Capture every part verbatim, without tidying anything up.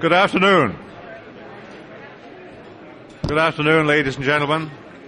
Good afternoon. Good afternoon, ladies and gentlemen.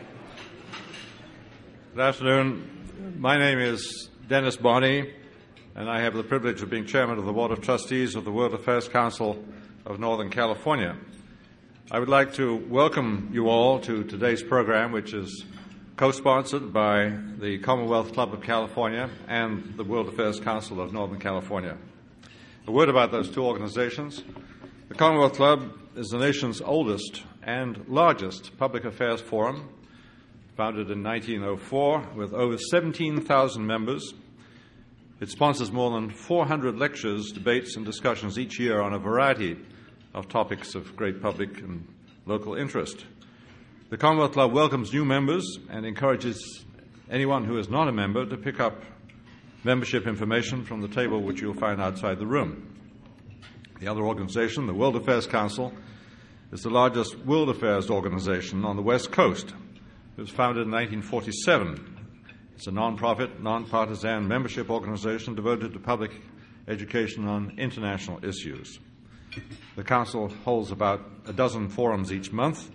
Good afternoon. My name is Dennis Bonney, and I have the privilege of being chairman of the Board of Trustees of the World Affairs Council of Northern California. I would like to welcome you all to today's program, which is co-sponsored by the Commonwealth Club of California and the World Affairs Council of Northern California. A word about those two organizations. The Commonwealth Club is the nation's oldest and largest public affairs forum, founded in nineteen oh four with over seventeen thousand members. It sponsors more than four hundred lectures, debates, and discussions each year on a variety of topics of great public and local interest. The Commonwealth Club welcomes new members and encourages anyone who is not a member to pick up membership information from the table which you'll find outside the room. The other organization, the World Affairs Council, is the largest world affairs organization on the West Coast. It was founded in nineteen forty-seven. It's a non-profit, non-partisan membership organization devoted to public education on international issues. The Council holds about a dozen forums each month.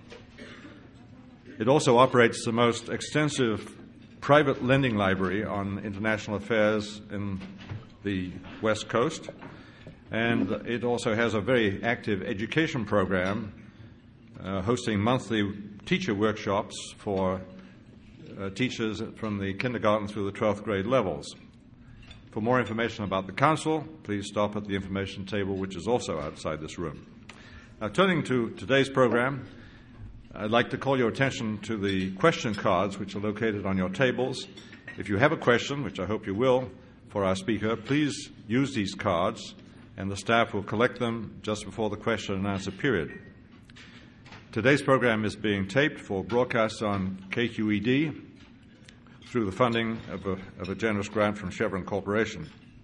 It also operates the most extensive private lending library on international affairs in the West Coast. And it also has a very active education program, uh, hosting monthly teacher workshops for uh, teachers from the kindergarten through the twelfth grade levels. For more information about the Council, please stop at the information table, which is also outside this room. Now, turning to today's program, I'd like to call your attention to the question cards, which are located on your tables. If you have a question, which I hope you will, for our speaker, please use these cards, and the staff will collect them just before the question and answer period. Today's program is being taped for broadcast on K Q E D through the funding of a, of a generous grant from Chevron Corporation.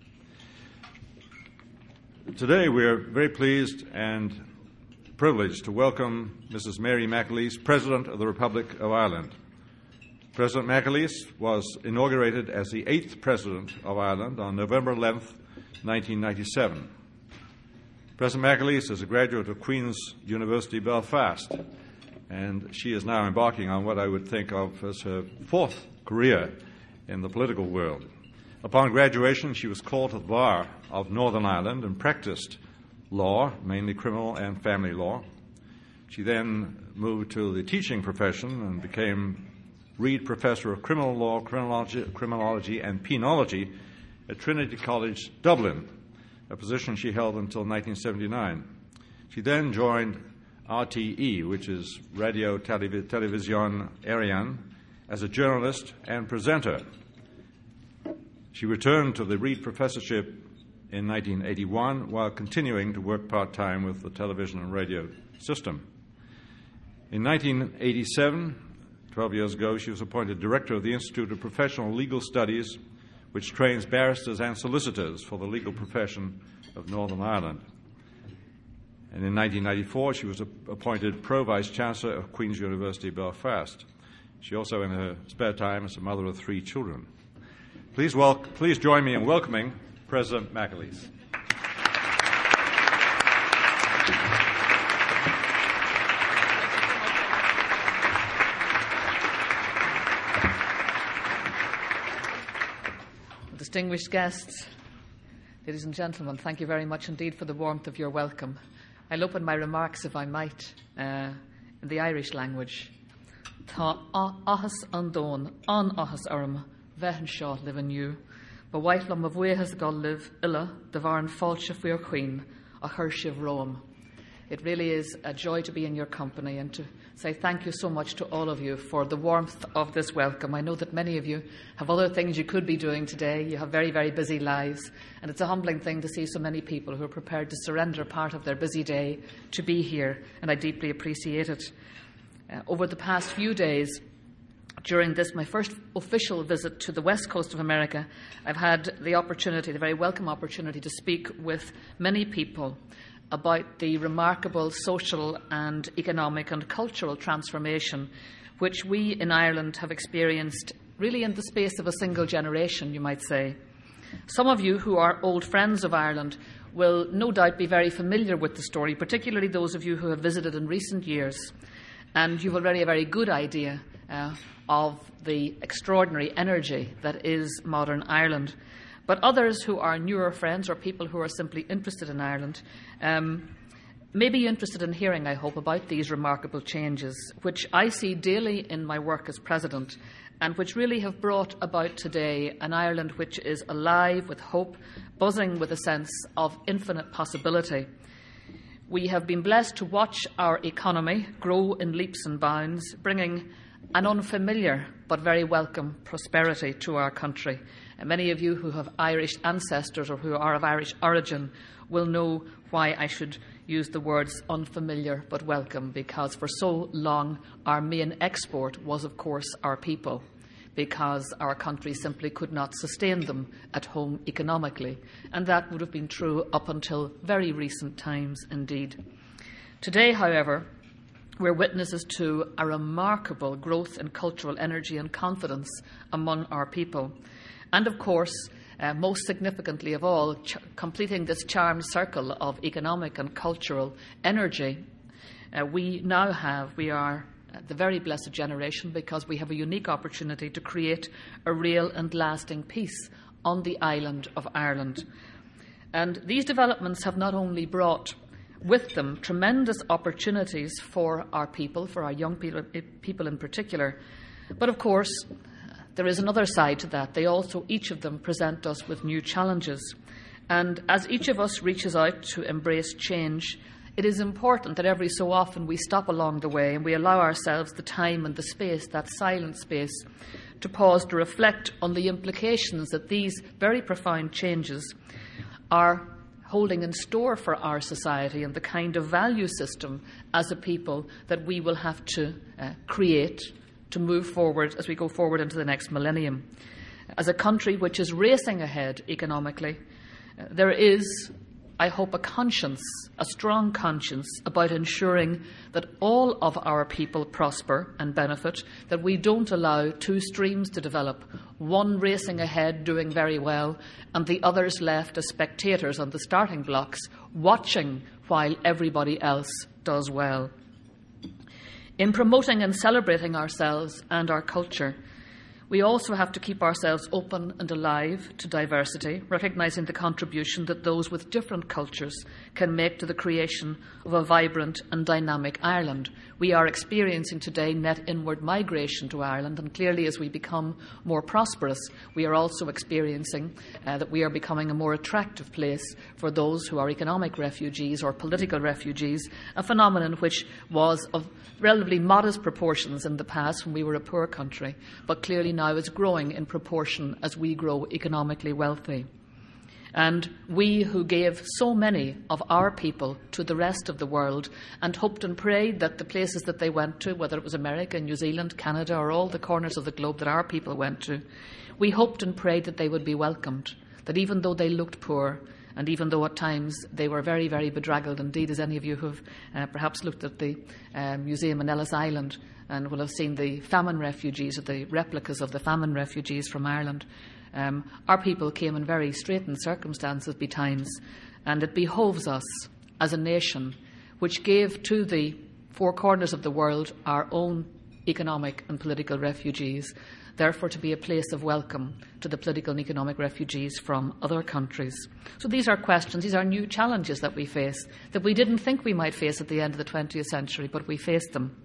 Today we are very pleased and privileged to welcome Missus Mary McAleese, President of the Republic of Ireland. President McAleese was inaugurated as the eighth President of Ireland on November eleventh, nineteen ninety-seven. President McAleese is a graduate of Queen's University Belfast, and she is now embarking on what I would think of as her fourth career in the political world. Upon graduation, she was called to the bar of Northern Ireland and practiced law, mainly criminal and family law. She then moved to the teaching profession and became Reed Professor of Criminal Law, Criminology, Criminology and Penology at Trinity College, Dublin, a position she held until nineteen seventy-nine. She then joined R T E, which is Radio Telev- Television Ariane, as a journalist and presenter. She returned to the Reed Professorship in nineteen eighty-one while continuing to work part-time with the television and radio system. In nineteen eighty-seven, twelve years ago, she was appointed director of the Institute of Professional Legal Studies, which trains barristers and solicitors for the legal profession of Northern Ireland. And in nineteen ninety-four, she was appointed Pro-Vice Chancellor of Queen's University Belfast. She also, in her spare time, is a mother of three children. Please, wel- please join me in welcoming President McAleese. Distinguished guests, ladies and gentlemen, thank you very much indeed for the warmth of your welcome. I'll open my remarks, if I might, uh, in the Irish language. Tá ahas an dón, an ahas orm, vehan shot live in you. But whitelam of wehas go live illa, the varn falsha for your queen, a hershiv Rome. It really is a joy to be in your company and to say thank you so much to all of you for the warmth of this welcome. I know that many of you have other things you could be doing today. You have very, very busy lives, and it's a humbling thing to see so many people who are prepared to surrender part of their busy day to be here, and I deeply appreciate it. Uh, over the past few days, during this, my first official visit to the west coast of America, I've had the opportunity, the very welcome opportunity, to speak with many people about the remarkable social and economic and cultural transformation which we in Ireland have experienced really in the space of a single generation, you might say. Some of you who are old friends of Ireland will no doubt be very familiar with the story, particularly those of you who have visited in recent years. And you've already a very good idea uh, of the extraordinary energy that is modern Ireland. But others who are newer friends or people who are simply interested in Ireland um, may be interested in hearing, I hope, about these remarkable changes, which I see daily in my work as President, and which really have brought about today an Ireland which is alive with hope, buzzing with a sense of infinite possibility. We have been blessed to watch our economy grow in leaps and bounds, bringing an unfamiliar but very welcome prosperity to our country. And many of you who have Irish ancestors or who are of Irish origin will know why I should use the words unfamiliar but welcome, because for so long our main export was, of course, our people, because our country simply could not sustain them at home economically. And that would have been true up until very recent times indeed. Today, however, we're witnesses to a remarkable growth in cultural energy and confidence among our people. And of course, uh, most significantly of all, ch- completing this charmed circle of economic and cultural energy, uh, we now have, we are the very blessed generation, because we have a unique opportunity to create a real and lasting peace on the island of Ireland. And these developments have not only brought with them tremendous opportunities for our people, for our young people, people in particular, but of course there is another side to that. They also, each of them, present us with new challenges. And as each of us reaches out to embrace change, it is important that every so often we stop along the way and we allow ourselves the time and the space, that silent space, to pause to reflect on the implications that these very profound changes are holding in store for our society and the kind of value system as a people that we will have to uh, create to move forward as we go forward into the next millennium. As a country which is racing ahead economically, uh, there is, I hope, a conscience, a strong conscience about ensuring that all of our people prosper and benefit, that we don't allow two streams to develop, one racing ahead doing very well and the others left as spectators on the starting blocks, watching while everybody else does well. In promoting and celebrating ourselves and our culture, we also have to keep ourselves open and alive to diversity, recognising the contribution that those with different cultures can make to the creation of a vibrant and dynamic Ireland. We are experiencing today net inward migration to Ireland, and clearly as we become more prosperous, we are also experiencing uh, that we are becoming a more attractive place for those who are economic refugees or political refugees, a phenomenon which was of relatively modest proportions in the past when we were a poor country, but clearly now is growing in proportion as we grow economically wealthy. And we who gave so many of our people to the rest of the world and hoped and prayed that the places that they went to, whether it was America, New Zealand, Canada, or all the corners of the globe that our people went to, we hoped and prayed that they would be welcomed, that even though they looked poor, and even though at times they were very, very bedraggled, indeed, as any of you who have uh, perhaps looked at the uh, museum in Ellis Island and will have seen the famine refugees, or the replicas of the famine refugees from Ireland, um, our people came in very straitened circumstances betimes, and it behoves us as a nation which gave to the four corners of the world our own economic and political refugees, therefore to be a place of welcome to the political and economic refugees from other countries. So these are questions, these are new challenges that we face, that we didn't think we might face at the end of the twentieth century, but we faced them.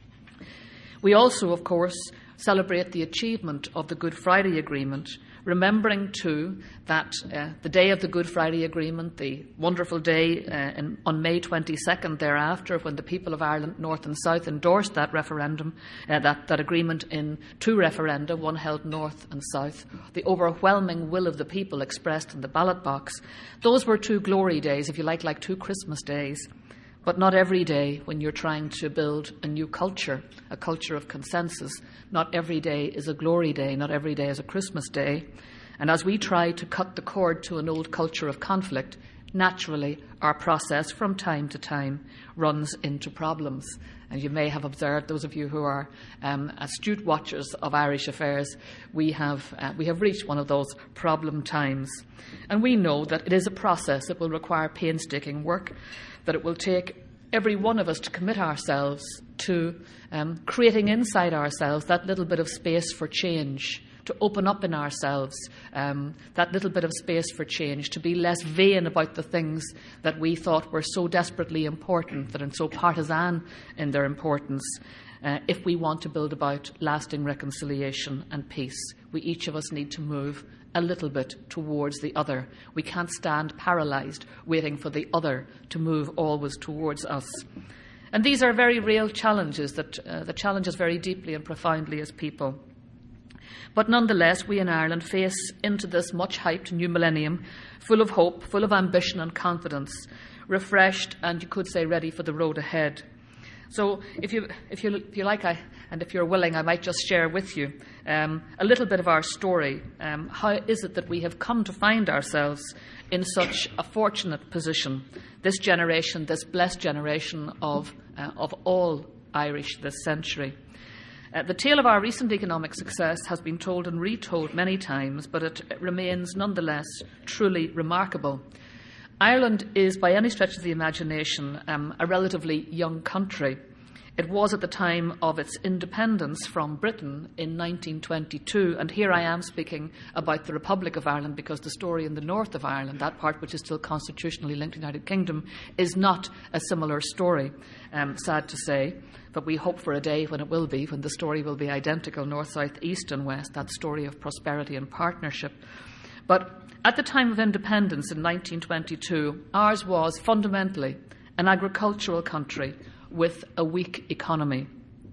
We also, of course, celebrate the achievement of the Good Friday Agreement, remembering too that uh, the day of the Good Friday Agreement, the wonderful day uh, in, on May twenty-second thereafter, when the people of Ireland, North and South, endorsed that referendum, uh, that, that agreement in two referenda, one held North and South, the overwhelming will of the people expressed in the ballot box. Those were two glory days, if you like, like two Christmas days. But not every day when you're trying to build a new culture, a culture of consensus. Not every day is a glory day, not every day is a Christmas day. And as we try to cut the cord to an old culture of conflict, Naturally, our process from time to time runs into problems. And you may have observed, those of you who are um, astute watchers of Irish affairs, we have, uh, we have reached one of those problem times. And we know that it is a process that will require painstaking work, that it will take every one of us to commit ourselves to um, creating inside ourselves that little bit of space for change, to open up in ourselves um, that little bit of space for change, to be less vain about the things that we thought were so desperately important, that are so partisan in their importance, uh, if we want to build about lasting reconciliation and peace. We, each of us, need to move a little bit towards the other. We can't stand paralysed, waiting for the other to move always towards us. And these are very real challenges that, uh, that challenge us very deeply and profoundly as people. But nonetheless, we in Ireland face into this much-hyped new millennium full of hope, full of ambition and confidence, refreshed and, you could say, ready for the road ahead. So if you, if you, if you like, I, and if you're willing, I might just share with you um, a little bit of our story. Um, how is it that we have come to find ourselves in such a fortunate position, this generation, this blessed generation of, uh, of all Irish this century? Uh, the tale of our recent economic success has been told and retold many times, but it remains nonetheless truly remarkable. Ireland is, by any stretch of the imagination, um, a relatively young country. It was at the time of its independence from Britain in nineteen twenty-two, and here I am speaking about the Republic of Ireland, because the story in the north of Ireland, that part which is still constitutionally linked to the United Kingdom, is not a similar story, um, sad to say. But we hope for a day when it will be, when the story will be identical, north, south, east and west, that story of prosperity and partnership. But at the time of independence in nineteen twenty-two, ours was fundamentally an agricultural country with a weak economy.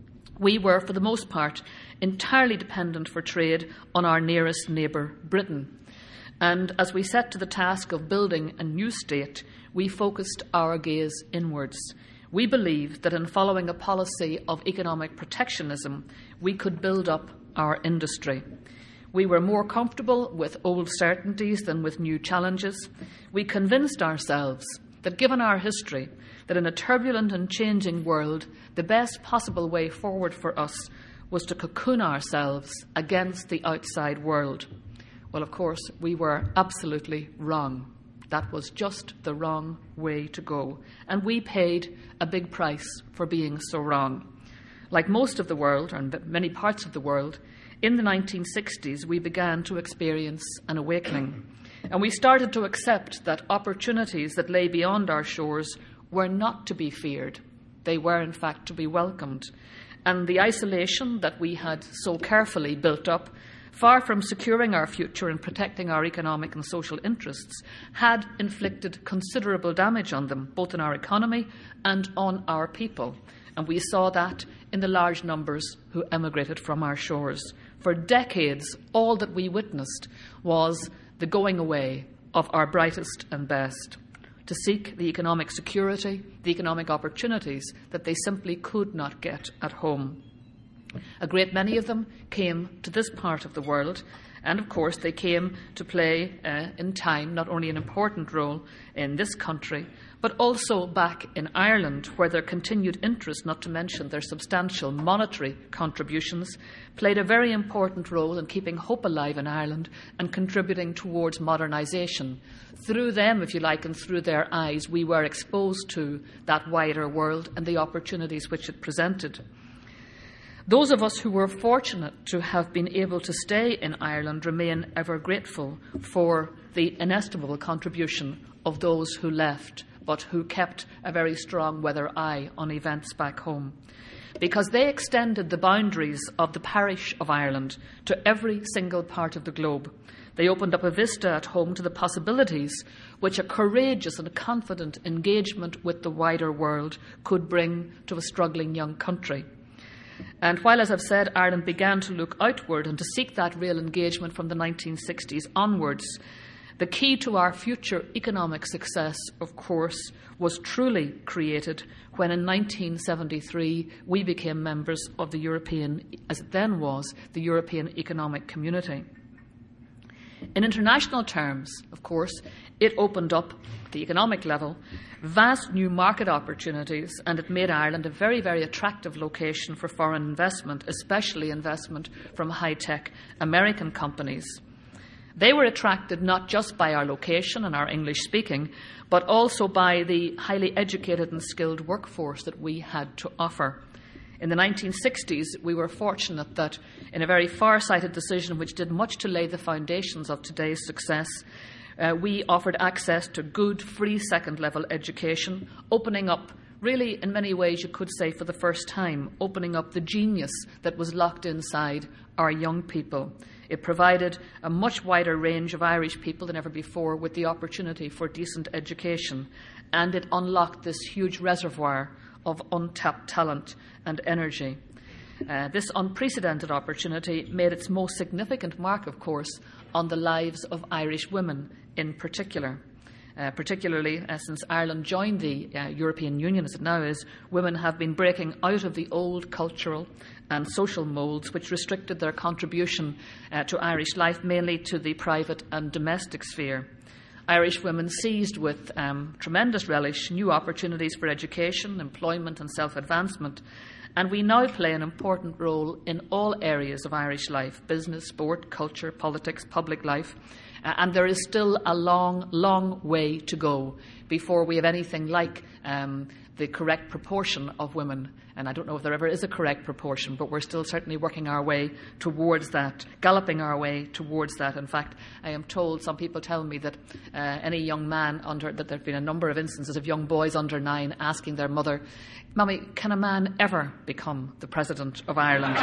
We were, for the most part, entirely dependent for trade on our nearest neighbour, Britain. And as we set to the task of building a new state, we focused our gaze inwards. We believed that in following a policy of economic protectionism, we could build up our industry. We were more comfortable with old certainties than with new challenges. We convinced ourselves that, given our history, that in a turbulent and changing world, the best possible way forward for us was to cocoon ourselves against the outside world. Well, of course, we were absolutely wrong. That was just the wrong way to go. And we paid a big price for being so wrong. Like most of the world, or in many parts of the world, in the nineteen sixties, we began to experience an awakening. And we started to accept that opportunities that lay beyond our shores were not to be feared. They were, in fact, to be welcomed. And the isolation that we had so carefully built up, far from securing our future and protecting our economic and social interests, had inflicted considerable damage on them, both in our economy and on our people. And we saw that in the large numbers who emigrated from our shores. For decades, all that we witnessed was the going away of our brightest and best, to seek the economic security, the economic opportunities that they simply could not get at home. A great many of them came to this part of the world, and of course they came to play uh, in time not only an important role in this country, but also back in Ireland, where their continued interest, not to mention their substantial monetary contributions, played a very important role in keeping hope alive in Ireland and contributing towards modernisation. Through them, if you like, and through their eyes, we were exposed to that wider world and the opportunities which it presented. Those of us who were fortunate to have been able to stay in Ireland remain ever grateful for the inestimable contribution of those who left, but who kept a very strong weather eye on events back home, because they extended the boundaries of the parish of Ireland to every single part of the globe. They opened up a vista at home to the possibilities which a courageous and confident engagement with the wider world could bring to a struggling young country. And while, as I've said, Ireland began to look outward and to seek that real engagement from the nineteen sixties onwards, the key to our future economic success, of course, was truly created when in nineteen seventy-three we became members of the European, as it then was, the European Economic Community. In international terms, of course, it opened up, at the economic level, vast new market opportunities, and it made Ireland a very, very attractive location for foreign investment, especially investment from high-tech American companies. They were attracted not just by our location and our English speaking, but also by the highly educated and skilled workforce that we had to offer. In the nineteen sixties, we were fortunate that, in a very far-sighted decision which did much to lay the foundations of today's success, uh, we offered access to good, free second-level education, opening up, really, in many ways, you could say for the first time, opening up the genius that was locked inside our young people. It provided a much wider range of Irish people than ever before with the opportunity for decent education, and it unlocked this huge reservoir of untapped talent and energy. Uh, this unprecedented opportunity made its most significant mark, of course, on the lives of Irish women in particular. Uh, particularly uh, since Ireland joined the uh, European Union, as it now is, women have been breaking out of the old cultural and social moulds which restricted their contribution uh, to Irish life, mainly to the private and domestic sphere. Irish women seized with um, tremendous relish new opportunities for education, employment and self-advancement, and we now play an important role in all areas of Irish life: business, sport, culture, politics, public life. Uh, and there is still a long, long way to go before we have anything like um, the correct proportion of women. And I don't know if there ever is a correct proportion, but we're still certainly working our way towards that, galloping our way towards that. In fact, I am told, some people tell me that uh, any young man under, that there have been a number of instances of young boys under nine asking their mother, "Mummy, can a man ever become the President of Ireland?"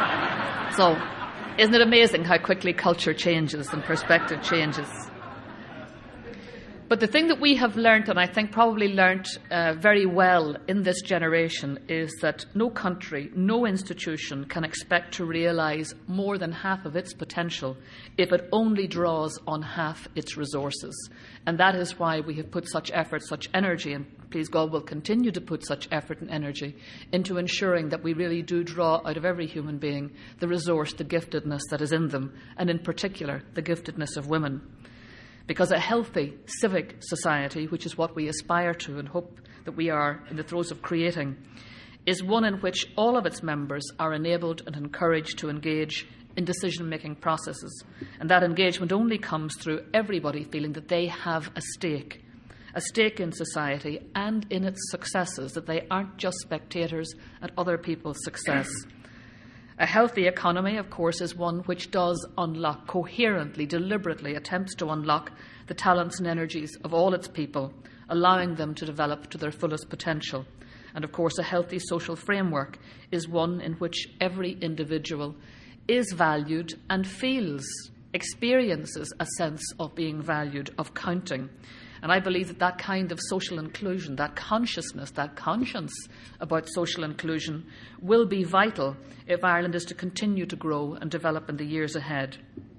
So, isn't it amazing how quickly culture changes and perspective changes? But the thing that we have learnt, and I think probably learnt uh, very well in this generation, is that no country, no institution can expect to realise more than half of its potential if it only draws on half its resources. And that is why we have put such effort, such energy, and please God will continue to put such effort and energy into ensuring that we really do draw out of every human being the resource, the giftedness that is in them, and in particular the giftedness of women. Because a healthy civic society, which is what we aspire to and hope that we are in the throes of creating, is one in which all of its members are enabled and encouraged to engage in decision-making processes. And that engagement only comes through everybody feeling that they have a stake, a stake in society and in its successes, that they aren't just spectators at other people's success. A healthy economy, of course, is one which does unlock, coherently, deliberately attempts to unlock the talents and energies of all its people, allowing them to develop to their fullest potential. And, of course, a healthy social framework is one in which every individual is valued and feels, experiences a sense of being valued, of counting. And I believe that that kind of social inclusion, that consciousness, that conscience about social inclusion will be vital if Ireland is to continue to grow and develop in the years ahead.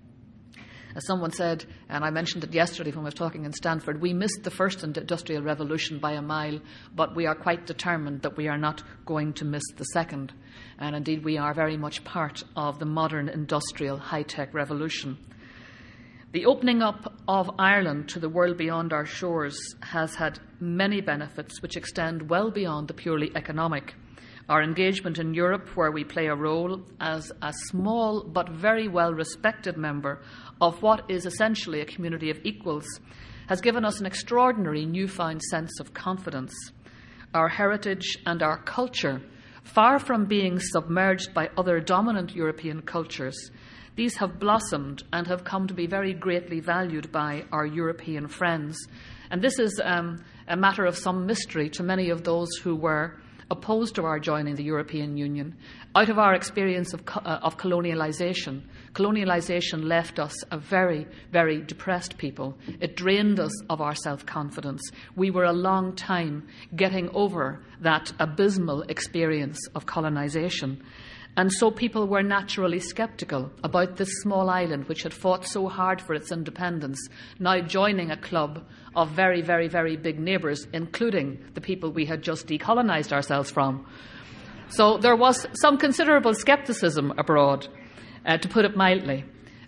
As someone said, and I mentioned it yesterday when I was talking in Stanford, we missed the first industrial revolution by a mile, but we are quite determined that we are not going to miss the second. And indeed, we are very much part of the modern industrial high-tech revolution. The opening up of Ireland to the world beyond our shores has had many benefits which extend well beyond the purely economic. Our engagement in Europe, where we play a role as a small but very well-respected member of what is essentially a community of equals, has given us an extraordinary newfound sense of confidence. Our heritage and our culture, far from being submerged by other dominant European cultures, these have blossomed and have come to be very greatly valued by our European friends. And this is um, a matter of some mystery to many of those who were opposed to our joining the European Union. Out of our experience of, co- uh, of colonialisation, colonialisation left us a very, very depressed people. It drained us of our self-confidence. We were a long time getting over that abysmal experience of colonisation. And so people were naturally sceptical about this small island which had fought so hard for its independence, now joining a club of very, very, very big neighbours, including the people we had just decolonised ourselves from. So there was some considerable scepticism abroad, uh, to put it mildly.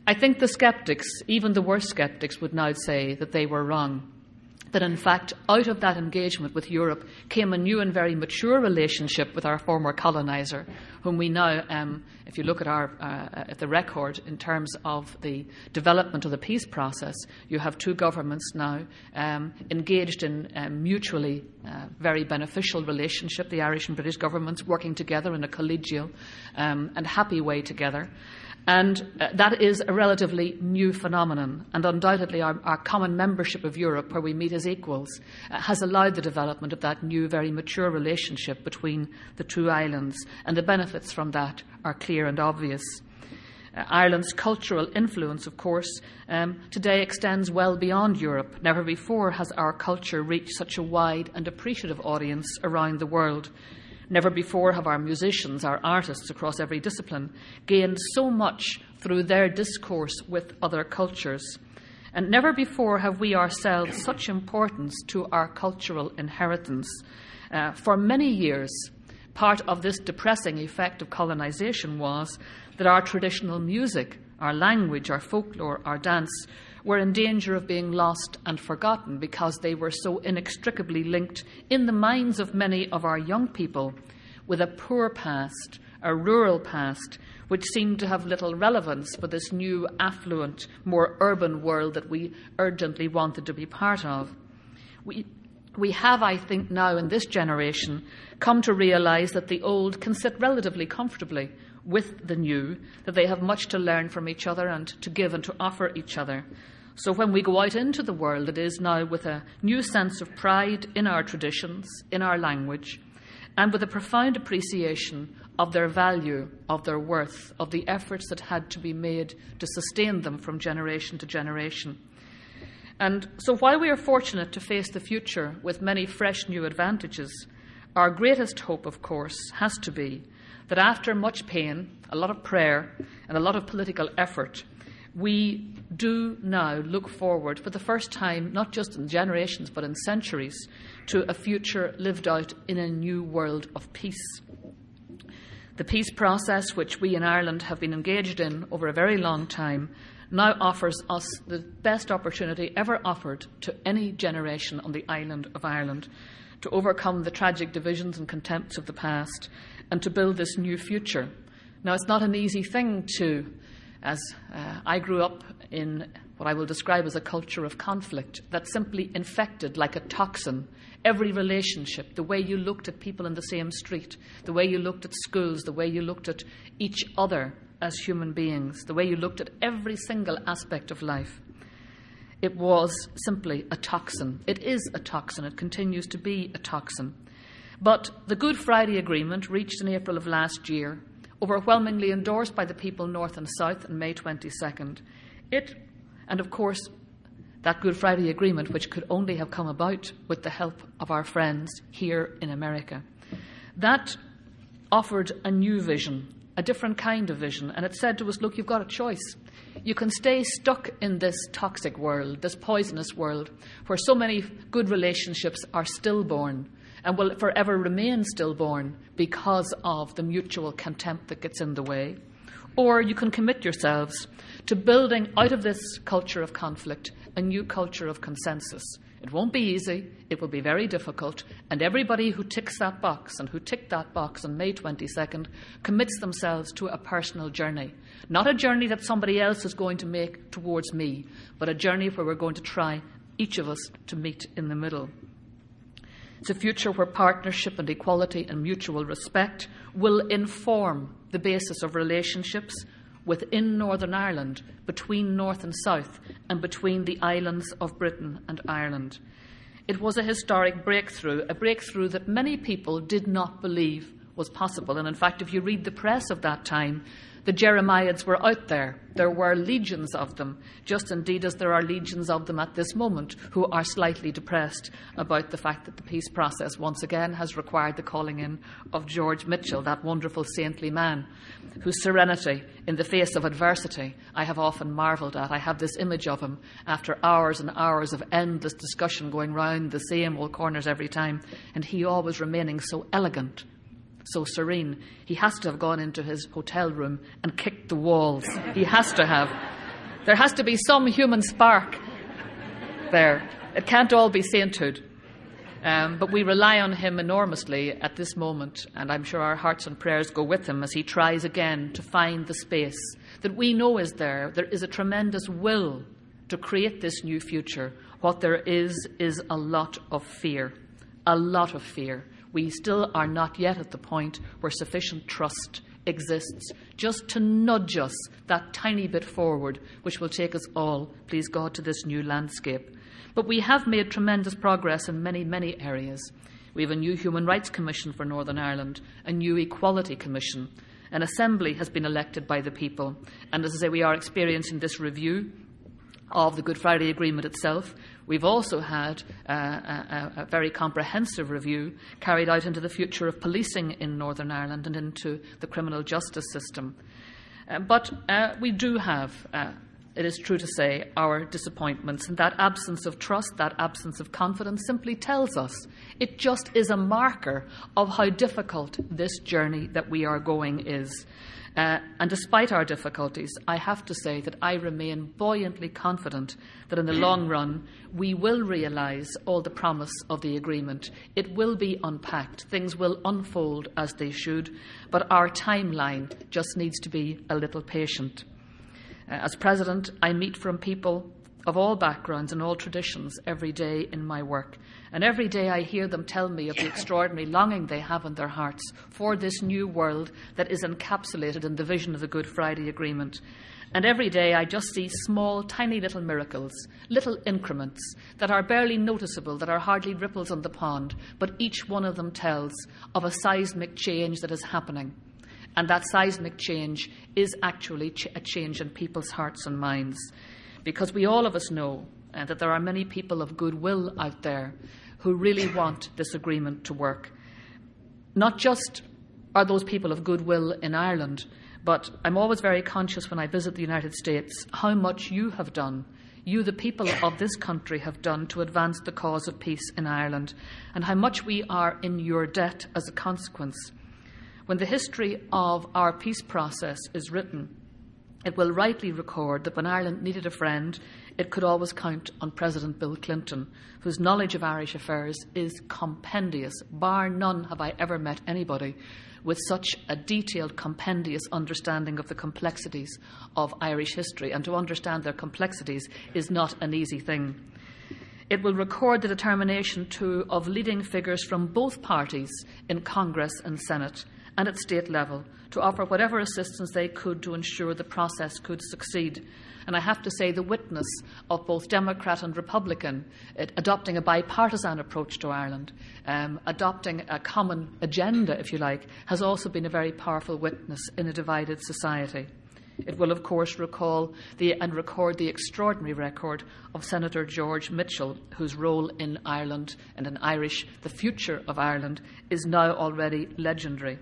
I think the sceptics, even the worst sceptics, would now say that they were wrong. That in fact, out of that engagement with Europe came a new and very mature relationship with our former coloniser, whom we now, um, if you look at, our, uh, at the record in terms of the development of the peace process, you have two governments now um, engaged in a mutually uh, very beneficial relationship, the Irish and British governments working together in a collegial um, and happy way together. And uh, that is a relatively new phenomenon, and undoubtedly our, our common membership of Europe, where we meet as equals, uh, has allowed the development of that new, very mature relationship between the two islands, and the benefits from that are clear and obvious. Uh, Ireland's cultural influence, of course, um, today extends well beyond Europe. Never before has our culture reached such a wide and appreciative audience around the world. Never before have our musicians, our artists across every discipline, gained so much through their discourse with other cultures. And never before have we ourselves such importance to our cultural inheritance. Uh, for many years, part of this depressing effect of colonisation was that our traditional music, our language, our folklore, our dance, were in danger of being lost and forgotten because they were so inextricably linked in the minds of many of our young people with a poor past, a rural past, which seemed to have little relevance for this new, affluent, more urban world that we urgently wanted to be part of. We, we have, I think, now in this generation come to realise that the old can sit relatively comfortably with the new, that they have much to learn from each other and to give and to offer each other. So when we go out into the world, it is now with a new sense of pride in our traditions, in our language, and with a profound appreciation of their value, of their worth, of the efforts that had to be made to sustain them from generation to generation. And so while we are fortunate to face the future with many fresh new advantages, our greatest hope, of course, has to be that after much pain, a lot of prayer, and a lot of political effort, we do now look forward for the first time, not just in generations but in centuries, to a future lived out in a new world of peace. The peace process which we in Ireland have been engaged in over a very long time now offers us the best opportunity ever offered to any generation on the island of Ireland to overcome the tragic divisions and contempts of the past and to build this new future. Now, it's not an easy thing to, as uh, I grew up in what I will describe as a culture of conflict that simply infected like a toxin every relationship, the way you looked at people in the same street, the way you looked at schools, the way you looked at each other as human beings, the way you looked at every single aspect of life. It was simply a toxin. It is a toxin. It continues to be a toxin. But the Good Friday Agreement, reached in April of last year, overwhelmingly endorsed by the people north and south on May twenty-second, it, and of course, that Good Friday Agreement, which could only have come about with the help of our friends here in America, that offered a new vision, a different kind of vision, and it said to us, look, you've got a choice. You can stay stuck in this toxic world, this poisonous world, where so many good relationships are stillborn and will forever remain stillborn because of the mutual contempt that gets in the way. Or you can commit yourselves to building out of this culture of conflict a new culture of consensus. It won't be easy, it will be very difficult, and everybody who ticks that box and who ticked that box on May twenty-second commits themselves to a personal journey. Not a journey that somebody else is going to make towards me, but a journey where we're going to try, each of us, to meet in the middle. It's a future where partnership and equality and mutual respect will inform the basis of relationships within Northern Ireland, between North and South, and between the islands of Britain and Ireland. It was a historic breakthrough, a breakthrough that many people did not believe was possible. And in fact, if you read the press of that time, the Jeremiads were out there. There were legions of them, just indeed as there are legions of them at this moment who are slightly depressed about the fact that the peace process once again has required the calling in of George Mitchell, that wonderful saintly man, whose serenity in the face of adversity I have often marvelled at. I have this image of him after hours and hours of endless discussion going round the same old corners every time, and he always remaining so elegant, so serene. He has to have gone into his hotel room and kicked the walls. He has to have. There has to be some human spark there. It can't all be sainthood. Um, but we rely on him enormously at this moment, and I'm sure our hearts and prayers go with him as he tries again to find the space that we know is there. There is a tremendous will to create this new future. What there is is a lot of fear, a lot of fear. We still are not yet at the point where sufficient trust exists just to nudge us that tiny bit forward, which will take us all, please God, to this new landscape. But we have made tremendous progress in many, many areas. We have a new Human Rights Commission for Northern Ireland, a new Equality Commission. An assembly has been elected by the people. And as I say, we are experiencing this review of the Good Friday Agreement itself. We've also had uh, a, a very comprehensive review carried out into the future of policing in Northern Ireland and into the criminal justice system. Uh, but uh, we do have, uh, it is true to say, our disappointments, and that absence of trust, that absence of confidence simply tells us it just is a marker of how difficult this journey that we are going is. Uh, and despite our difficulties, I have to say that I remain buoyantly confident that in the long run we will realise all the promise of the agreement. It will be unpacked. Things will unfold as they should, but our timeline just needs to be a little patient. Uh, as President, I meet from people of all backgrounds and all traditions every day in my work. And every day I hear them tell me of the extraordinary longing they have in their hearts for this new world that is encapsulated in the vision of the Good Friday Agreement. And every day I just see small, tiny little miracles, little increments that are barely noticeable, that are hardly ripples on the pond, but each one of them tells of a seismic change that is happening. And that seismic change is actually ch- a change in people's hearts and minds. Because we all of us know uh, that there are many people of goodwill out there who really want this agreement to work. Not just are those people of goodwill in Ireland, but I'm always very conscious when I visit the United States how much you have done, you, the people of this country, have done to advance the cause of peace in Ireland, and how much we are in your debt as a consequence. When the history of our peace process is written, it will rightly record that when Ireland needed a friend, it could always count on President Bill Clinton, whose knowledge of Irish affairs is compendious. Bar none have I ever met anybody with such a detailed, compendious understanding of the complexities of Irish history. And to understand their complexities is not an easy thing. It will record the determination, too, of leading figures from both parties in Congress and Senate and at state level to offer whatever assistance they could to ensure the process could succeed. And I have to say the witness of both Democrat and Republican it, adopting a bipartisan approach to Ireland, um, adopting a common agenda, if you like, has also been a very powerful witness in a divided society. It will, of course, recall the, and record the extraordinary record of Senator George Mitchell, whose role in Ireland and in Irish, the future of Ireland, is now already legendary.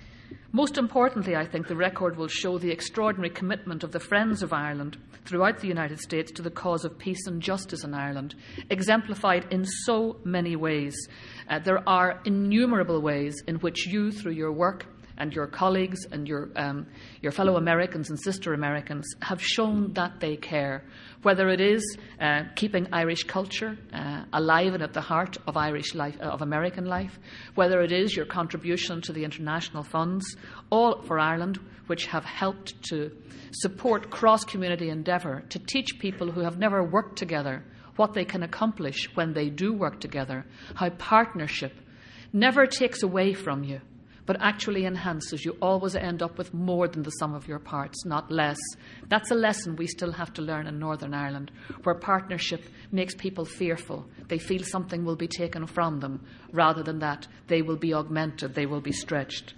Most importantly, I think the record will show the extraordinary commitment of the Friends of Ireland throughout the United States to the cause of peace and justice in Ireland, exemplified in so many ways. Uh, there are innumerable ways in which you, through your work and your colleagues and your, um, your fellow Americans and sister Americans, have shown that they care, whether it is uh, keeping Irish culture uh, alive and at the heart of Irish life, uh, of American life, whether it is your contribution to the international funds, all for Ireland, which have helped to support cross-community endeavour, to teach people who have never worked together what they can accomplish when they do work together, how partnership never takes away from you, but actually enhances. You always end up with more than the sum of your parts, not less. That's a lesson we still have to learn in Northern Ireland, where partnership makes people fearful. They feel something will be taken from them, rather than that they will be augmented, they will be stretched.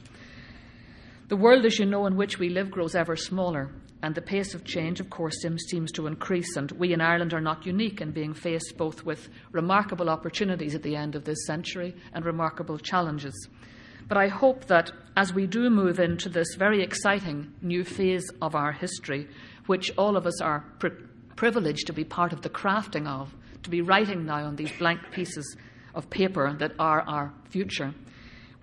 The world, as you know, in which we live grows ever smaller, and the pace of change, of course, seems to increase, and we in Ireland are not unique in being faced both with remarkable opportunities at the end of this century and remarkable challenges. But I hope that as we do move into this very exciting new phase of our history, which all of us are pri- privileged to be part of the crafting of, to be writing now on these blank pieces of paper that are our future,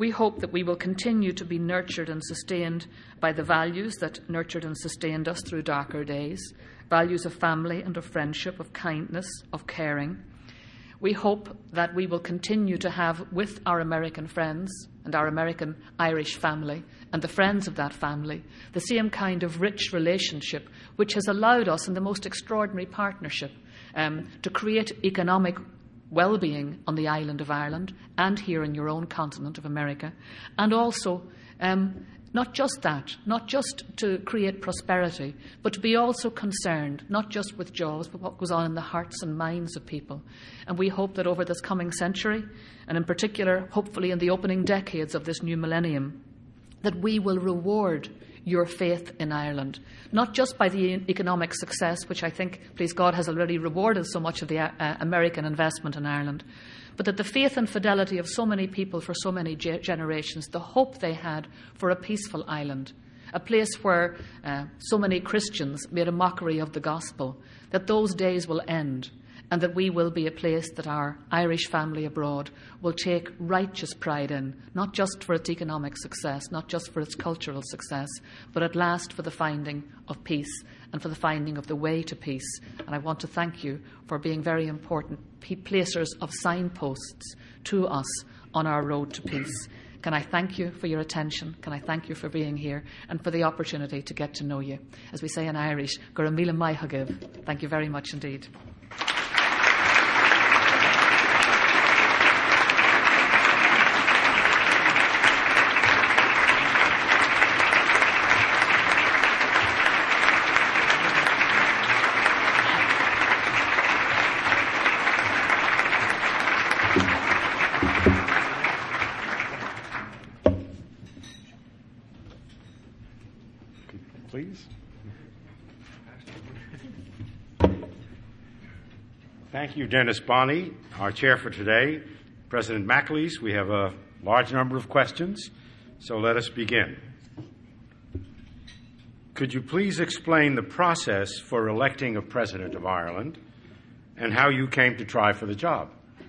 We hope that we will continue to be nurtured and sustained by the values that nurtured and sustained us through darker days, values of family and of friendship, of kindness, of caring. We hope that we will continue to have with our American friends and our American Irish family and the friends of that family the same kind of rich relationship which has allowed us in the most extraordinary partnership um, to create economic well-being on the island of Ireland and here in your own continent of America, and also um, not just that, not just to create prosperity, but to be also concerned, not just with jobs, but what goes on in the hearts and minds of people. And we hope that over this coming century, and in particular, hopefully in the opening decades of this new millennium, that we will reward your faith in Ireland, not just by the economic success, which I think, please God, has already rewarded so much of the uh, American investment in Ireland, but that the faith and fidelity of so many people for so many ge- generations, the hope they had for a peaceful island, a place where uh, so many Christians made a mockery of the gospel, that those days will end, and that we will be a place that our Irish family abroad will take righteous pride in, not just for its economic success, not just for its cultural success, but at last for the finding of peace and for the finding of the way to peace. And I want to thank you for being very important placers of signposts to us on our road to peace. Can I thank you for your attention? Can I thank you for being here and for the opportunity to get to know you? As we say in Irish, Gur Míle Maith Agaibh. Thank you very much indeed. Please. Thank you, Dennis Bonney, our chair for today. President McAleese, we have a large number of questions, so let us begin. Could you please explain the process for electing a president of Ireland and how you came to try for the job?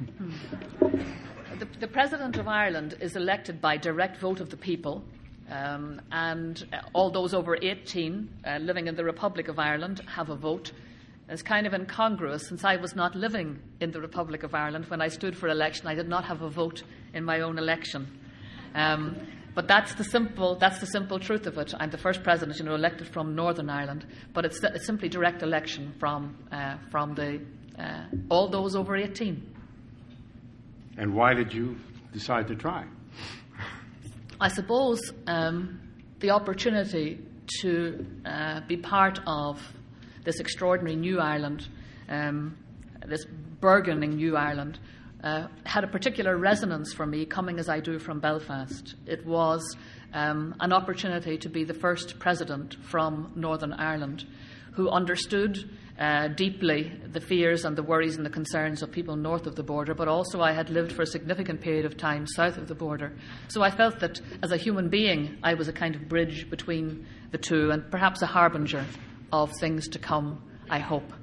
The, the President of Ireland is elected by direct vote of the people. Um, and uh, all those over eighteen uh, living in the Republic of Ireland have a vote. It's kind of incongruous, since I was not living in the Republic of Ireland when I stood for election. I did not have a vote in my own election. Um, but that's the simple that's the simple truth of it. I'm the first president, you know, elected from Northern Ireland, but it's, it's simply direct election from uh, from the uh, all those over eighteen. And why did you decide to try? I suppose um, the opportunity to uh, be part of this extraordinary new Ireland, um, this burgeoning new Ireland, uh, had a particular resonance for me coming as I do from Belfast. It was um, an opportunity to be the first president from Northern Ireland who understood uh, deeply the fears and the worries and the concerns of people north of the border, but also I had lived for a significant period of time south of the border. So I felt that as a human being, I was a kind of bridge between the two and perhaps a harbinger of things to come, I hope.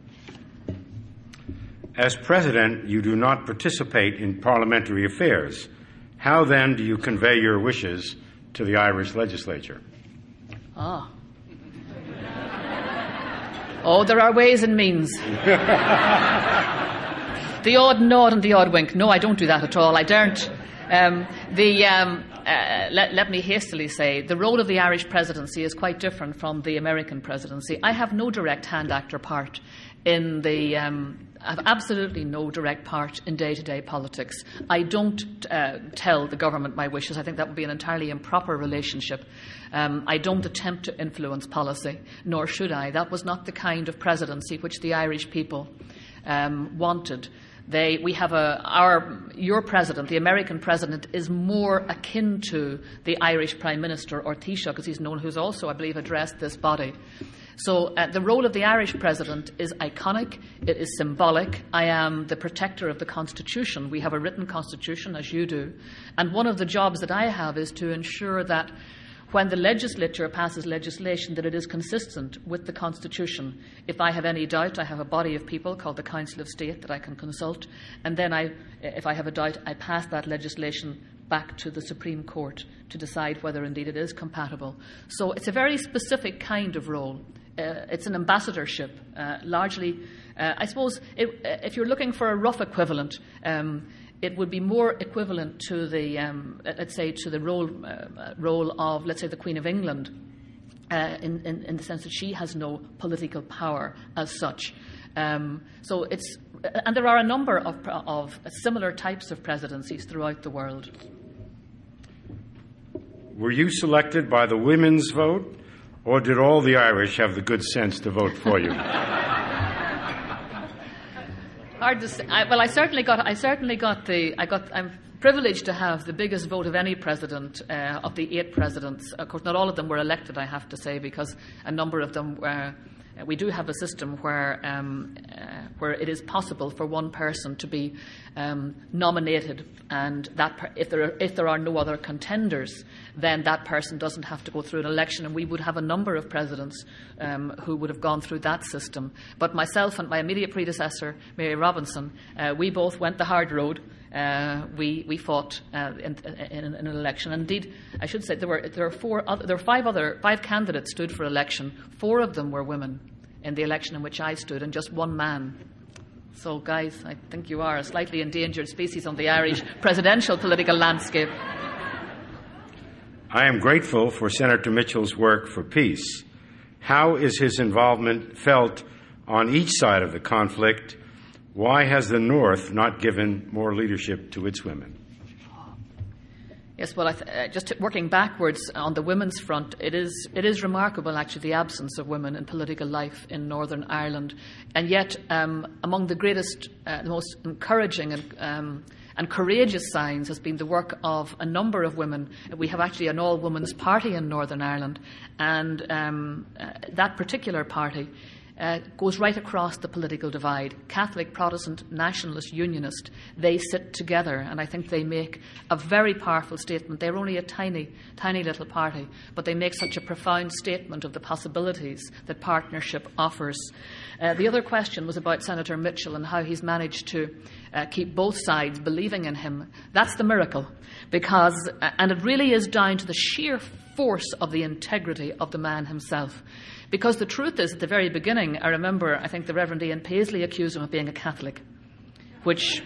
As president, you do not participate in parliamentary affairs. How then do you convey your wishes to the Irish legislature? Ah. Oh, there are ways and means. The odd nod and the odd wink. No, I don't do that at all. I daren't. Um, the, um, uh, let, let me hastily say, the role of the Irish presidency is quite different from the American presidency. I have no direct hand actor part in the... Um, I have absolutely no direct part in day-to-day politics. I don't uh, tell the government my wishes. I think that would be an entirely improper relationship. Um, I don't attempt to influence policy, nor should I. That was not the kind of presidency which the Irish people um, wanted. They, we have a, our, your president, the American president, is more akin to the Irish Prime Minister, or Taoiseach, as he's known, who's also, I believe, addressed this body. So uh, the role of the Irish president is iconic, it is symbolic. I am the protector of the Constitution. We have a written Constitution, as you do. And one of the jobs that I have is to ensure that when the legislature passes legislation, that it is consistent with the Constitution. If I have any doubt, I have a body of people called the Council of State that I can consult. And then, I, if I have a doubt, I pass that legislation back to the Supreme Court to decide whether indeed it is compatible. So it's a very specific kind of role. Uh, it's an ambassadorship, uh, largely. Uh, I suppose it, uh, if you're looking for a rough equivalent, um, it would be more equivalent to the, um, let's say, to the role uh, role of, let's say, the Queen of England, uh, in, in, in the sense that she has no political power as such. Um, so it's, and there are a number of, of similar types of presidencies throughout the world. Were you selected by the women's vote, or did all the Irish have the good sense to vote for you? Hard to say. I, well, I certainly got. I certainly got the. I got. I'm privileged to have the biggest vote of any president uh, of the eight presidents. Of course, not all of them were elected, I have to say, because a number of them were. We do have a system where um, uh, where it is possible for one person to be um, nominated, and that per- if there are, if there are no other contenders, then that person doesn't have to go through an election. And we would have a number of presidents um, who would have gone through that system. But myself and my immediate predecessor, Mary Robinson, uh, we both went the hard road. Uh, we we fought uh, in, in, in an election. Indeed, I should say there were there were four other, there were five other five candidates stood for election. Four of them were women in the election in which I stood, and just one man. So, guys, I think you are a slightly endangered species on the Irish presidential political landscape. I am grateful for Senator Mitchell's work for peace. How is his involvement felt on each side of the conflict? Why has the North not given more leadership to its women? Yes, well, I th- uh, just working backwards on the women's front, it is it is remarkable, actually, the absence of women in political life in Northern Ireland. And yet, um, among the greatest, uh, the most encouraging and, um, and courageous signs has been the work of a number of women. We have actually an all-women's party in Northern Ireland, and um, uh, that particular party Uh, goes right across the political divide. Catholic, Protestant, nationalist, unionist, they sit together, and I think they make a very powerful statement. They're only a tiny, tiny little party, but they make such a profound statement of the possibilities that partnership offers. Uh, the other question was about Senator Mitchell and how he's managed to uh, keep both sides believing in him. That's the miracle, because, uh, and it really is down to the sheer force of the integrity of the man himself. Because the truth is, at the very beginning, I remember, I think the Reverend Ian Paisley accused him of being a Catholic, which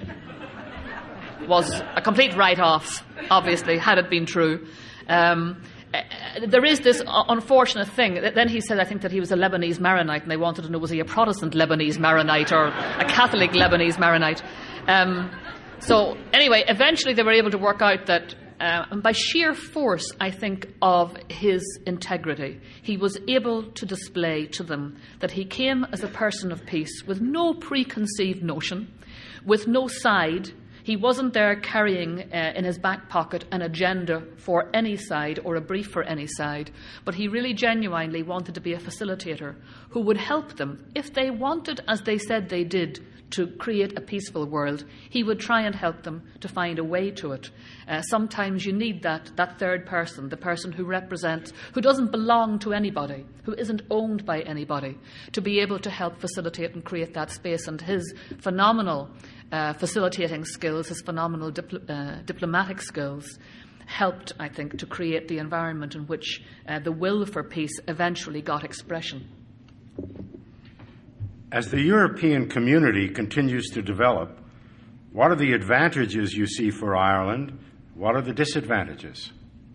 was a complete write-off, obviously, had it been true. Um, there is this unfortunate thing. Then he said, I think, that he was a Lebanese Maronite, and they wanted to know, was he a Protestant Lebanese Maronite or a Catholic Lebanese Maronite? Um, so, anyway, eventually they were able to work out that Uh, and by sheer force, I think, of his integrity, he was able to display to them that he came as a person of peace with no preconceived notion, with no side. He wasn't there carrying uh, in his back pocket an agenda for any side or a brief for any side, but he really genuinely wanted to be a facilitator who would help them, if they wanted, as they said they did, to create a peaceful world. He would try and help them to find a way to it. Uh, sometimes you need that, that third person, the person who represents, who doesn't belong to anybody, who isn't owned by anybody, to be able to help facilitate and create that space. And his phenomenal uh, facilitating skills, his phenomenal dipl- uh, diplomatic skills helped, I think, to create the environment in which uh, the will for peace eventually got expression. As the European community continues to develop, what are the advantages you see for Ireland? What are the disadvantages?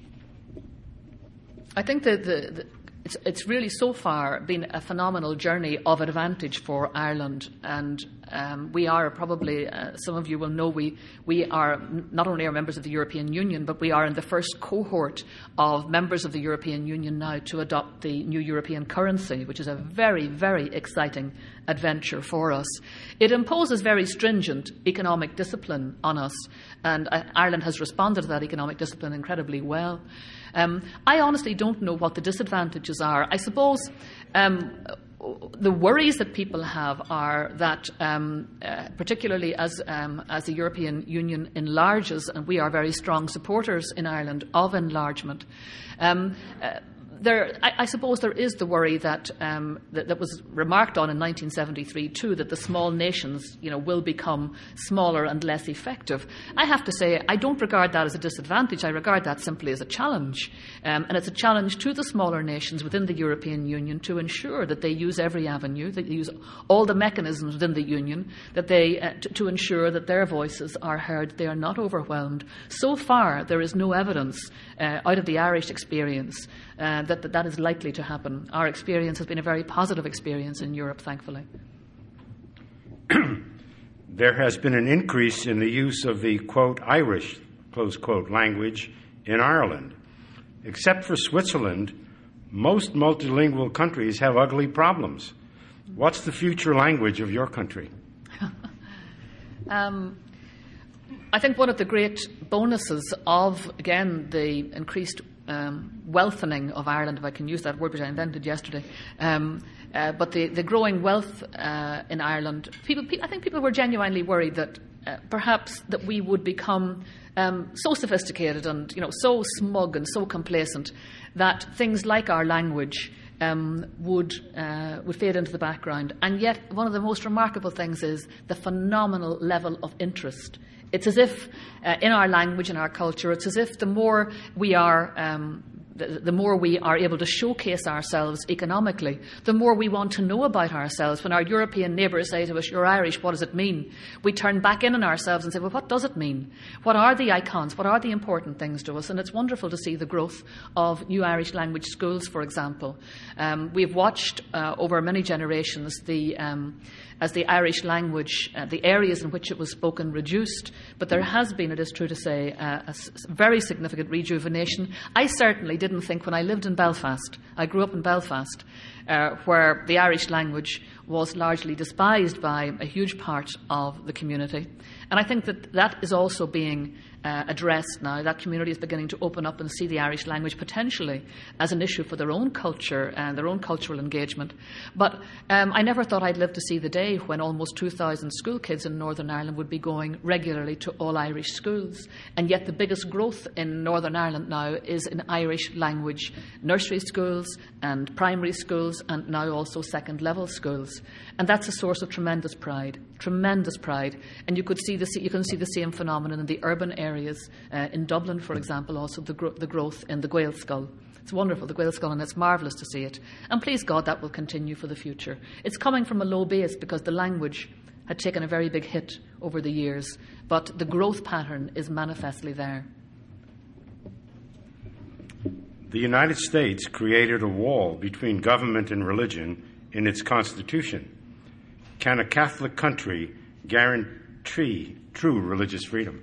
I think that the, the, it's, it's really so far been a phenomenal journey of advantage for Ireland, and um, we are probably, uh, some of you will know, we, we are not only are members of the European Union, but we are in the first cohort of members of the European Union now to adopt the new European currency, which is a very, very exciting adventure for us. It imposes very stringent economic discipline on us, and uh, Ireland has responded to that economic discipline incredibly well. Um, I honestly don't know what the disadvantages are. I suppose um, the worries that people have are that, um, uh, particularly as um, as the European Union enlarges, and we are very strong supporters in Ireland of enlargement, um, uh, there, I, I suppose there is the worry that, um, that that was remarked on in nineteen seventy-three too, that the small nations, you know, will become smaller and less effective. I have to say, I don't regard that as a disadvantage. I regard that simply as a challenge, um, and it's a challenge to the smaller nations within the European Union to ensure that they use every avenue, that they use all the mechanisms within the Union, that they uh, t- to ensure that their voices are heard. They are not overwhelmed. So far, there is no evidence uh, out of the Irish experience uh, that, that that is likely to happen. Our experience has been a very positive experience in Europe, thankfully. There has been an increase in the use of the, quote, Irish, close quote, language in Ireland. Except for Switzerland, most multilingual countries have ugly problems. What's the future language of your country? um, I think one of the great bonuses of, again, the increased um, wealthening of Ireland, if I can use that word, which I invented yesterday, um, uh, but the, the growing wealth uh, in Ireland, people, people, I think people were genuinely worried that uh, perhaps that we would become um, so sophisticated and, you know, so smug and so complacent that things like our language Um, would uh, would fade into the background. And yet, one of the most remarkable things is the phenomenal level of interest. It's as if, uh, in our language and our culture, it's as if the more we are, um, the, the more we are able to showcase ourselves economically, the more we want to know about ourselves. When our European neighbours say to us, "You're Irish, what does it mean?" we turn back in on ourselves and say, well, what does it mean? What are the icons? What are the important things to us? And it's wonderful to see the growth of new Irish language schools, for example. Um, we've watched uh, over many generations the um, as the Irish language, uh, the areas in which it was spoken reduced, but there has been, it is true to say, uh, a s- very significant rejuvenation. I certainly didn't think when I lived in Belfast, I grew up in Belfast, uh, where the Irish language was largely despised by a huge part of the community. And I think that that is also being uh, addressed now. That community is beginning to open up and see the Irish language potentially as an issue for their own culture and their own cultural engagement. But um, I never thought I'd live to see the day when almost two thousand school kids in Northern Ireland would be going regularly to all Irish schools. And yet the biggest growth in Northern Ireland now is in Irish language nursery schools and primary schools and now also second level schools. And that's a source of tremendous pride, tremendous pride. And you could see the you can see the same phenomenon in the urban areas uh, in Dublin, for example, also the, gro- the growth in the Gaelscoil. It's wonderful, the Gaelscoil, and it's marvellous to see it. And please God, that will continue for the future. It's coming from a low base because the language had taken a very big hit over the years, but the growth pattern is manifestly there. The United States created a wall between government and religion in its Constitution. Can a Catholic country guarantee true religious freedom?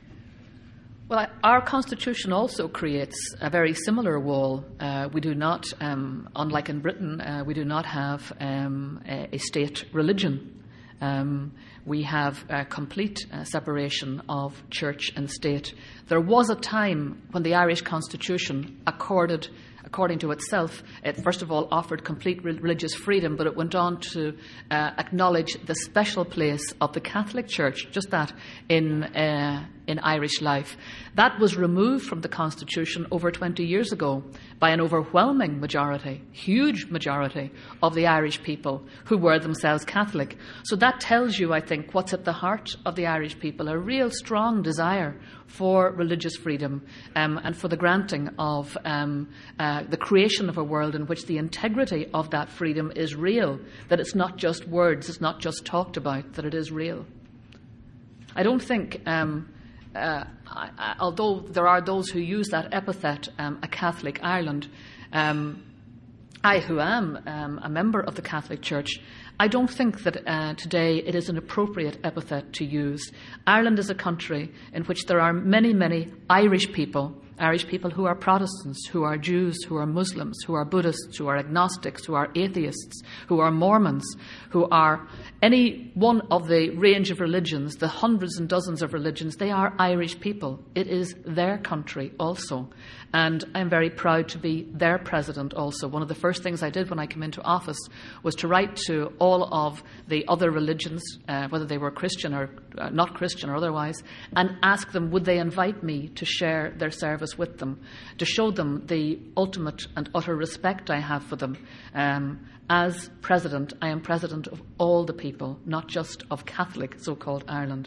Well, our Constitution also creates a very similar wall. Uh, we do not, um, unlike in Britain, uh, we do not have um, a, a state religion. Um, we have a complete uh, separation of church and state. There was a time when the Irish Constitution accorded, according to itself, it first of all offered complete re- religious freedom, but it went on to uh, acknowledge the special place of the Catholic Church, just that, in uh, in Irish life. That was removed from the Constitution over twenty years ago by an overwhelming majority, huge majority of the Irish people who were themselves Catholic. So that tells you, I think, what's at the heart of the Irish people, a real strong desire for religious freedom um, and for the granting of um, uh, the creation of a world in which the integrity of that freedom is real, that it's not just words, it's not just talked about, that it is real. I don't think... Um, Uh, I, I, although there are those who use that epithet, um, a Catholic Ireland, um, I, who am um, a member of the Catholic Church, I don't think that uh, today it is an appropriate epithet to use. Ireland is a country in which there are many, many Irish people, Irish people who are Protestants, who are Jews, who are Muslims, who are Buddhists, who are agnostics, who are atheists, who are Mormons, who are any one of the range of religions, the hundreds and dozens of religions. They are Irish people. It is their country also. And I'm very proud to be their president also. One of the first things I did when I came into office was to write to all of the other religions, uh, whether they were Christian or uh, not Christian or otherwise, and ask them would they invite me to share their service service with them, to show them the ultimate and utter respect I have for them. Um, as President, I am President of all the people, not just of Catholic so-called Ireland.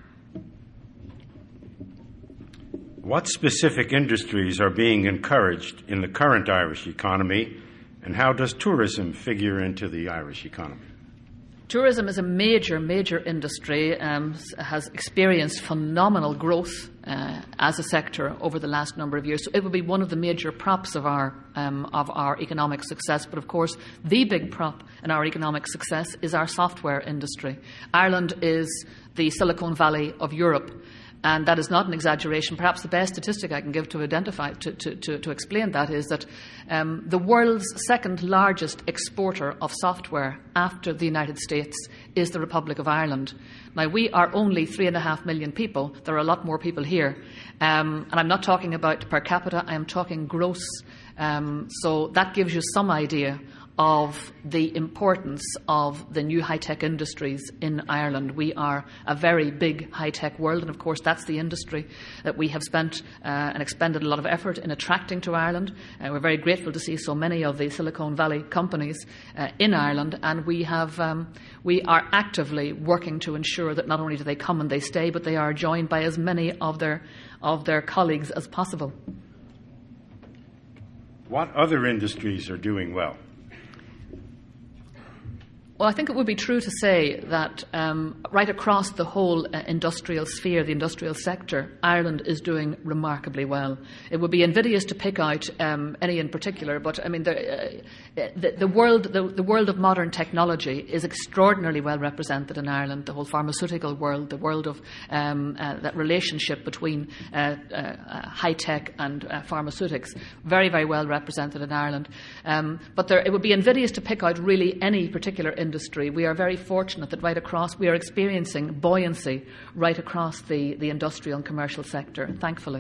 What specific industries are being encouraged in the current Irish economy, and how does tourism figure into the Irish economy? Tourism is a major, major industry, um, has experienced phenomenal growth uh, as a sector over the last number of years. So it will be one of the major props of our, um, of our economic success. But of course, the big prop in our economic success is our software industry. Ireland is the Silicon Valley of Europe. And that is not an exaggeration. Perhaps the best statistic I can give to identify, to, to, to, to explain that is that um, the world's second largest exporter of software after the United States is the Republic of Ireland. Now, we are only three and a half million people. There are a lot more people here. Um, and I'm not talking about per capita, I am talking gross. Um, so that gives you some idea of the importance of the new high-tech industries in Ireland. We are a very big high-tech world, and of course that's the industry that we have spent uh, and expended a lot of effort in attracting to Ireland. Uh, we're very grateful to see so many of the Silicon Valley companies uh, in Ireland, and we have um, we are actively working to ensure that not only do they come and they stay, but they are joined by as many of their of their colleagues as possible. What other industries are doing well? Well, I think it would be true to say that um, right across the whole uh, industrial sphere, the industrial sector, Ireland is doing remarkably well. It would be invidious to pick out um, any in particular, but I mean, the, uh, the, the world, the, the world of modern technology is extraordinarily well represented in Ireland. The whole pharmaceutical world, the world of um, uh, that relationship between uh, uh, high tech and uh, pharmaceutics, very, very well represented in Ireland. Um, but there, it would be invidious to pick out really any particular industry. Industry. We are very fortunate that right across, we are experiencing buoyancy right across the, the industrial and commercial sector, thankfully.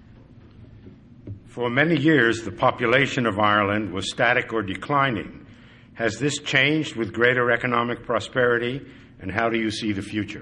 For many years, the population of Ireland was static or declining. Has this changed with greater economic prosperity, and how do you see the future?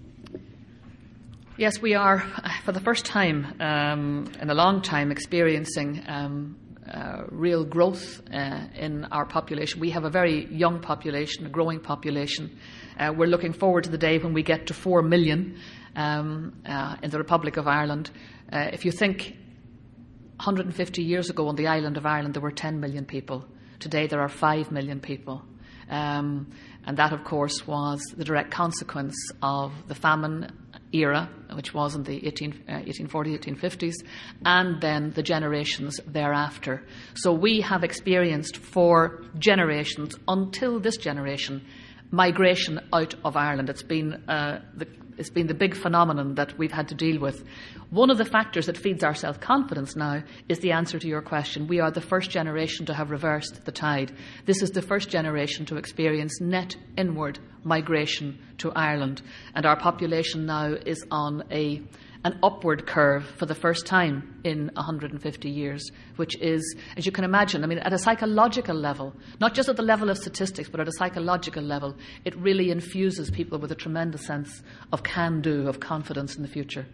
Yes, we are, for the first time um, in a long time, experiencing um, Uh, real growth uh, in our population. We have a very young population, a growing population. Uh, we're looking forward to the day when we get to four million um, uh, in the Republic of Ireland. Uh, if you think one hundred fifty years ago on the island of Ireland there were ten million people. Today there are five million people. Um, and that, of course, was the direct consequence of the famine era, which was in the eighteen forties, eighteen fifties, and then the generations thereafter. So we have experienced for generations, until this generation, migration out of Ireland. It's been uh, the It's been the big phenomenon that we've had to deal with. One of the factors that feeds our self-confidence now is the answer to your question. We are the first generation to have reversed the tide. This is the first generation to experience net inward migration to Ireland. And our population now is on a an upward curve for the first time in one hundred fifty years, which is, as you can imagine, I mean, at a psychological level, not just at the level of statistics, but at a psychological level, it really infuses people with a tremendous sense of can-do, of confidence in the future.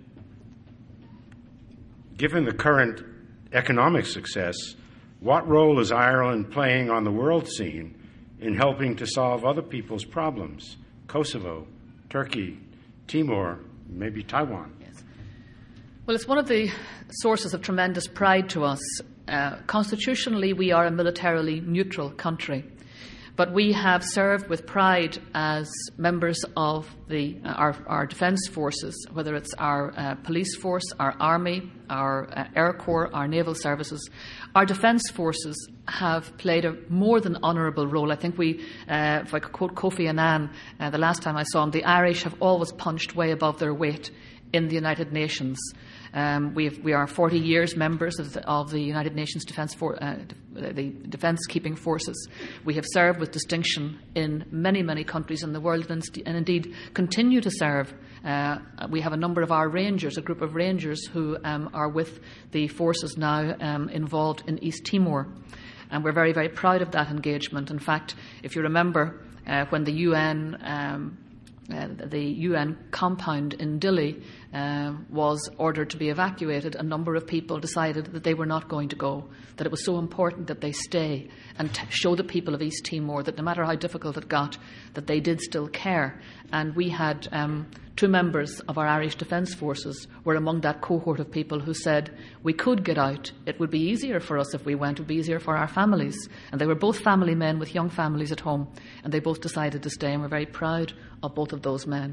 Given the current economic success, what role is Ireland playing on the world scene in helping to solve other people's problems? Kosovo, Turkey, Timor, maybe Taiwan. Well, it's one of the sources of tremendous pride to us. Uh, constitutionally, we are a militarily neutral country, but we have served with pride as members of the, uh, our, our defence forces, whether it's our uh, police force, our army, our uh, air corps, our naval services. Our defence forces have played a more than honourable role. I think we, uh, if I could quote Kofi Annan, uh, the last time I saw him, the Irish have always punched way above their weight in the United Nations. Um, we, have, we are forty years members of the, of the United Nations Defence for, uh, the Defence Keeping Forces. We have served with distinction in many, many countries in the world, and, and indeed continue to serve. Uh, we have a number of our Rangers, a group of Rangers who um, are with the forces now um, involved in East Timor. And we're very, very proud of that engagement. In fact, if you remember uh, when the U N... Um, Uh, the U N compound in Dili um, was ordered to be evacuated, a number of people decided that they were not going to go, that it was so important that they stay and t- show the people of East Timor that no matter how difficult it got, that they did still care. And we had um, two members of our Irish Defence Forces were among that cohort of people who said, we could get out. It would be easier for us if we went. It would be easier for our families. And they were both family men with young families at home. And they both decided to stay, and we're very proud of both of those men.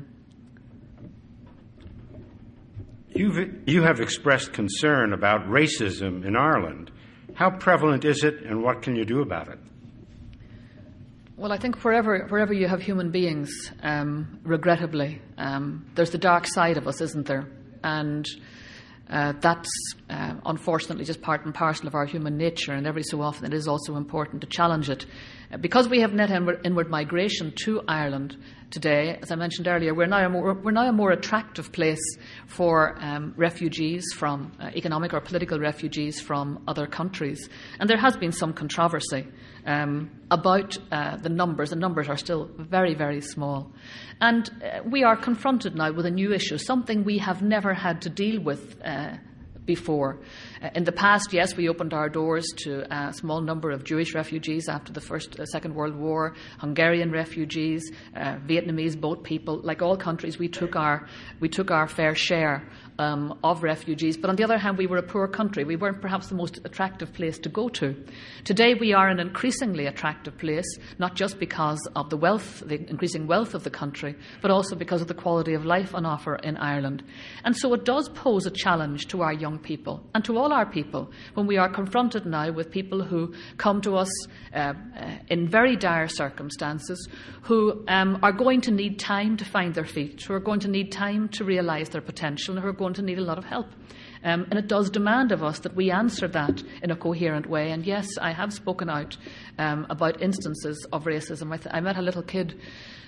You've, you have expressed concern about racism in Ireland. How prevalent is it, and what can you do about it? Well, I think wherever wherever you have human beings, um, regrettably, um, there's the dark side of us, isn't there? And uh, that's uh, unfortunately just part and parcel of our human nature, and every so often it is also important to challenge it. Uh, because we have net inward, inward migration to Ireland today, as I mentioned earlier, we're now a more, we're now a more attractive place for um, refugees from uh, economic or political refugees from other countries. And there has been some controversy um, about uh, the numbers. The numbers are still very, very small. And uh, we are confronted now with a new issue, something we have never had to deal with uh, before. Uh, in the past, yes, we opened our doors to a small number of Jewish refugees after the First, uh, Second World War, Hungarian refugees, uh, Vietnamese boat people. Like all countries, we took our we took our fair share um, of refugees. But on the other hand, we were a poor country. We weren't perhaps the most attractive place to go to. Today, we are an increasingly attractive place, not just because of the wealth, the increasing wealth of the country, but also because of the quality of life on offer in Ireland. And so it does pose a challenge to our young people and to all our people when we are confronted now with people who come to us uh, uh, in very dire circumstances, who um, are going to need time to find their feet, who are going to need time to realise their potential, and who are going to need a lot of help. Um, and it does demand of us that we answer that in a coherent way. And yes, I have spoken out um, about instances of racism. I, th- I met a little kid,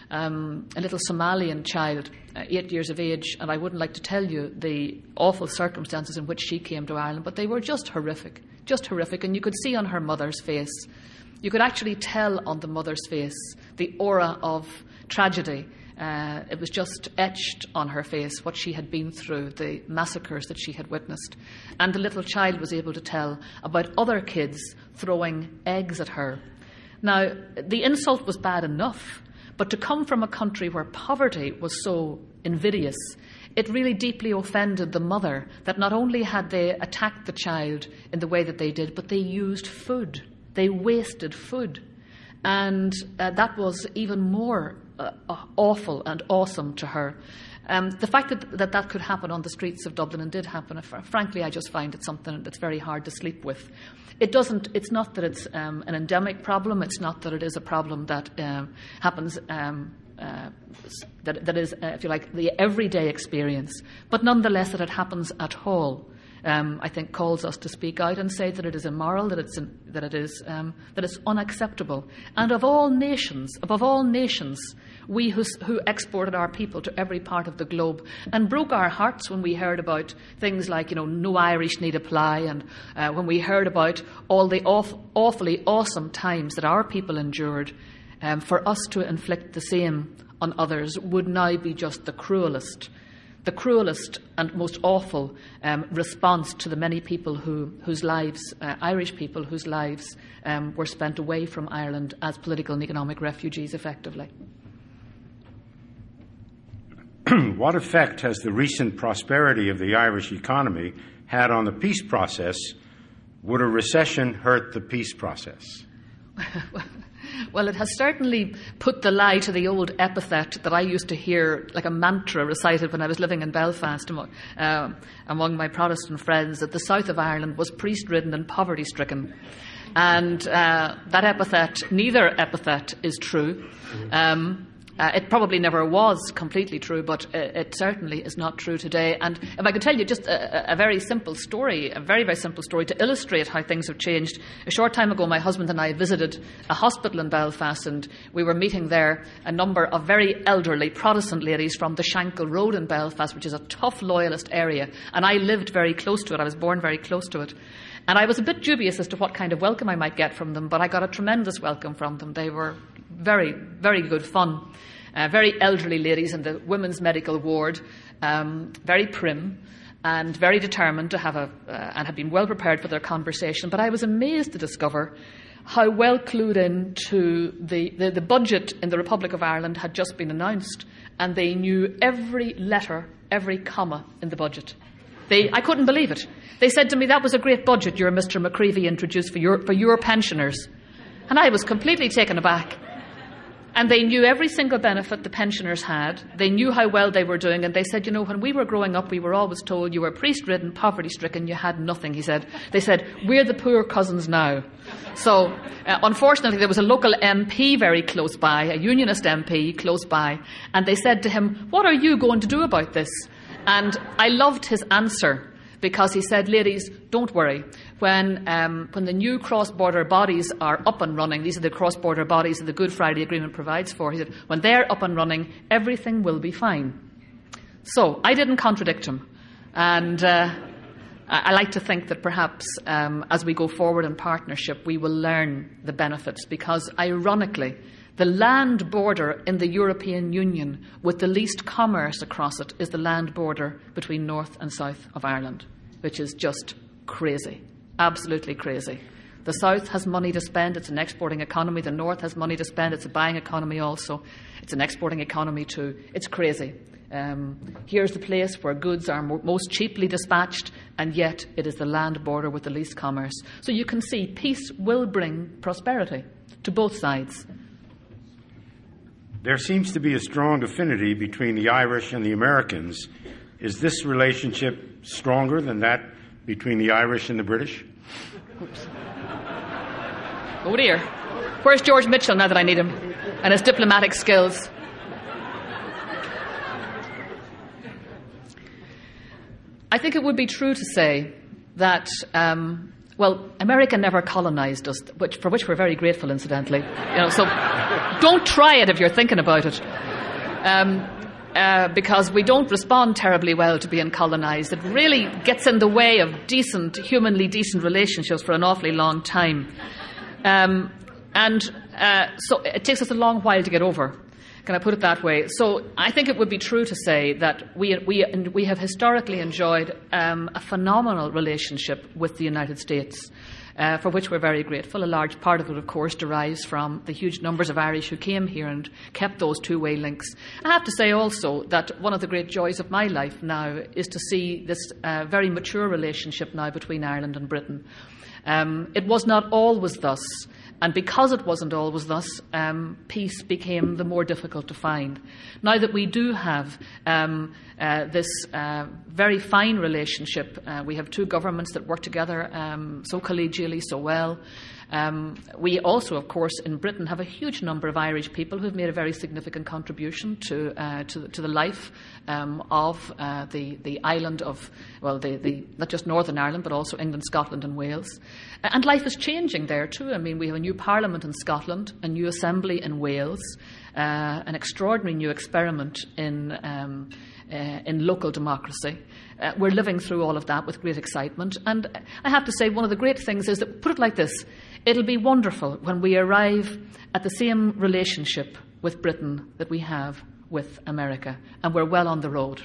um, a little Somalian child, uh, eight years of age, and I wouldn't like to tell you the awful circumstances in which she came to Ireland, but they were just horrific, just horrific. And you could see on her mother's face, you could actually tell on the mother's face the aura of tragedy. Uh, it was just etched on her face what she had been through, the massacres that she had witnessed. And the little child was able to tell about other kids throwing eggs at her. Now, the insult was bad enough, but to come from a country where poverty was so invidious, it really deeply offended the mother that not only had they attacked the child in the way that they did, but they used food. They wasted food. And uh, that was even more uh, awful and awesome to her. Um, the fact that, that that could happen on the streets of Dublin and did happen, uh, frankly, I just find it something that's very hard to sleep with. It doesn't. It's not that it's um, an endemic problem. It's not that it is a problem that um, happens. Um, uh, that that is, uh, if you like, the everyday experience. But nonetheless, that it happens at all. Um, I think calls us to speak out and say that it is immoral, that it's in, that it is um, that it's unacceptable. And of all nations, above all nations, we who, who exported our people to every part of the globe and broke our hearts when we heard about things like, you know, no Irish need apply, and uh, when we heard about all the aw- awfully awesome times that our people endured, um, for us to inflict the same on others would now be just the cruelest. The cruelest and most awful um, response to the many people who, whose lives, uh, Irish people whose lives um, were spent away from Ireland as political and economic refugees, effectively. What effect has the recent prosperity of the Irish economy had on the peace process? Would a recession hurt the peace process? Well, it has certainly put the lie to the old epithet that I used to hear like a mantra recited when I was living in Belfast among, uh, among my Protestant friends, that the south of Ireland was priest-ridden and poverty-stricken. And uh, that epithet, neither epithet is true. Um, Uh, it probably never was completely true, but it, it certainly is not true today. And if I could tell you just a, a very simple story, a very, very simple story to illustrate how things have changed. A short time ago, my husband and I visited a hospital in Belfast, and we were meeting there a number of very elderly Protestant ladies from the Shankill Road in Belfast, which is a tough loyalist area. And I lived very close to it. I was born very close to it. And I was a bit dubious as to what kind of welcome I might get from them, but I got a tremendous welcome from them. They were very, very good fun. uh, very elderly ladies in the women's medical ward, um, very prim and very determined to have a, uh, and had been well prepared for their conversation. But I was amazed to discover how well clued in to the, the, the budget in the Republic of Ireland had just been announced, and they knew every letter, every comma in the budget. They, I couldn't believe it. They said to me, "That was a great budget your Mister McCreevy introduced for your, for your pensioners." And I was completely taken aback. And they knew every single benefit the pensioners had. They knew how well they were doing. And they said, "You know, when we were growing up, we were always told you were priest-ridden, poverty-stricken, you had nothing," he said. They said, "We're the poor cousins now." So, uh, unfortunately, there was a local M P very close by, a unionist M P close by. And they said to him, "What are you going to do about this?" And I loved his answer, because he said, "Ladies, don't worry. When um, when the new cross-border bodies are up and running," these are the cross-border bodies that the Good Friday Agreement provides for, he said, "when they're up and running, everything will be fine." So I didn't contradict him. And uh, I, I like to think that perhaps um, as we go forward in partnership, we will learn the benefits, because ironically, the land border in the European Union with the least commerce across it is the land border between North and South of Ireland, which is just crazy, absolutely crazy. The South has money to spend, it's an exporting economy. The North has money to spend, it's a buying economy also. It's an exporting economy too. It's crazy. Um, here's the place where goods are mo- most cheaply dispatched, and yet it is the land border with the least commerce. So you can see peace will bring prosperity to both sides. There seems to be a strong affinity between the Irish and the Americans. Is this relationship stronger than that between the Irish and the British? Oops. Oh dear. Where's George Mitchell now that I need him? And his diplomatic skills. I think it would be true to say that, um, well, America never colonized us, which, for which we're very grateful, incidentally. You know, so don't try it if you're thinking about it. Um, uh, because we don't respond terribly well to being colonized. It really gets in the way of decent, humanly decent relationships for an awfully long time. Um, and uh, so it takes us a long while to get over. Can I put it that way? So I think it would be true to say that we we we have historically enjoyed um, a phenomenal relationship with the United States, uh, for which we're very grateful. A large part of it, of course, derives from the huge numbers of Irish who came here and kept those two-way links. I have to say also that one of the great joys of my life now is to see this uh, very mature relationship now between Ireland and Britain. Um, it was not always thus. And because it wasn't always thus, um, peace became the more difficult to find. Now that we do have um, uh, this uh, very fine relationship, uh, we have two governments that work together um, so collegially, so well. Um, we also, of course, in Britain have a huge number of Irish people who have made a very significant contribution to uh, to, to the life um, of uh, the the island of, well, the, the not just Northern Ireland, but also England, Scotland and Wales. And life is changing there too. I mean, we have a new Parliament in Scotland, a new Assembly in Wales, uh, an extraordinary new experiment in um, uh, in local democracy. Uh, we're living through all of that with great excitement. And I have to say, one of the great things is that, put it like this, it'll be wonderful when we arrive at the same relationship with Britain that we have with America, and we're well on the road.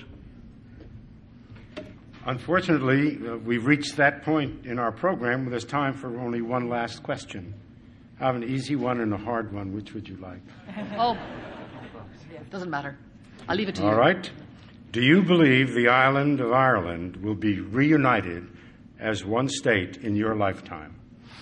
Unfortunately, uh, we've reached that point in our program where there's time for only one last question. I have an easy one and a hard one. Which would you like? Oh, doesn't matter. I'll leave it to you. All right. Do you believe the island of Ireland will be reunited as one state in your lifetime?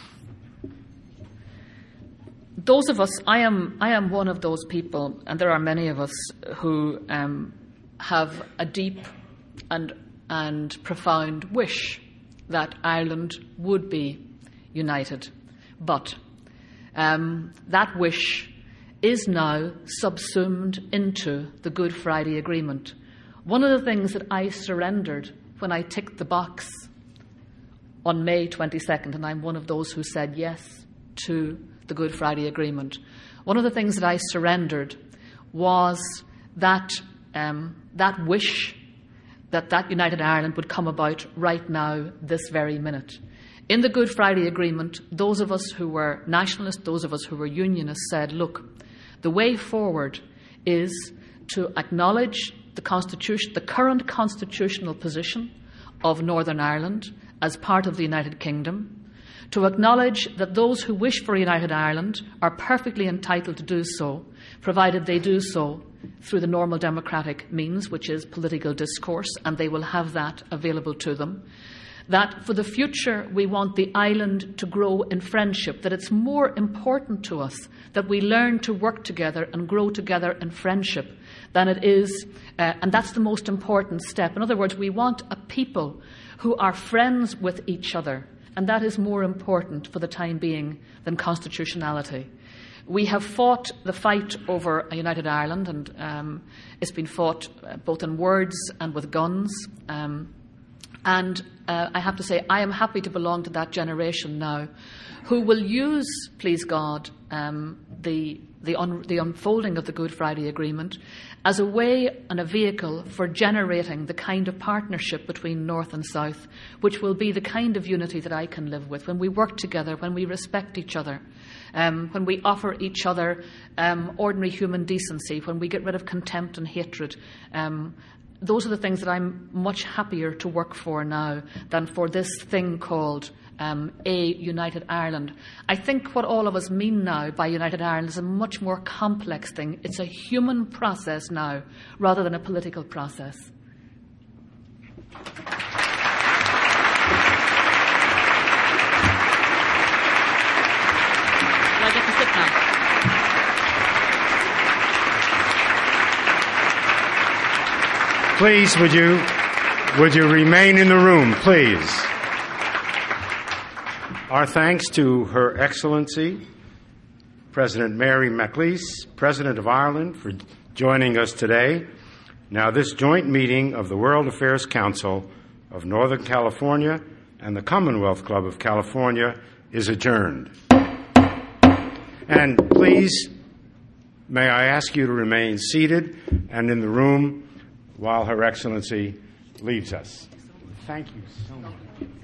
Those of us, I am, I am one of those people, and there are many of us who um, have a deep and and profound wish that Ireland would be united. But um, that wish is now subsumed into the Good Friday Agreement. One of the things that I surrendered when I ticked the box on May twenty-second, and I'm one of those who said yes to the Good Friday Agreement, one of the things that I surrendered was that um, that wish that that United Ireland would come about right now, this very minute. In the Good Friday Agreement, those of us who were nationalists, those of us who were unionists said, look, the way forward is to acknowledge the constitution, the current constitutional position of Northern Ireland as part of the United Kingdom, to acknowledge that those who wish for a United Ireland are perfectly entitled to do so, provided they do so through the normal democratic means, which is political discourse, and they will have that available to them. That for the future we want the island to grow in friendship, that it's more important to us that we learn to work together and grow together in friendship than it is, uh, and that's the most important step. In other words, we want a people who are friends with each other, and that is more important for the time being than constitutionality. We have fought the fight over a United Ireland, and um, it's been fought uh, both in words and with guns. Um, and uh, I have to say, I am happy to belong to that generation now who will use, please God, um, the, the, un- the unfolding of the Good Friday Agreement as a way and a vehicle for generating the kind of partnership between North and South, which will be the kind of unity that I can live with, when we work together, when we respect each other, um, when we offer each other um, ordinary human decency, when we get rid of contempt and hatred. Um, those are the things that I'm much happier to work for now than for this thing called Um, a United Ireland. I think what all of us mean now by United Ireland is a much more complex thing. It's a human process now, rather than a political process. Do I get to sit now? Please, would you, would you remain in the room, please? Our thanks to Her Excellency, President Mary MacLeish, President of Ireland, for joining us today. Now, this joint meeting of the World Affairs Council of Northern California and the Commonwealth Club of California is adjourned. And please, may I ask you to remain seated and in the room while Her Excellency leaves us. Thank you so much.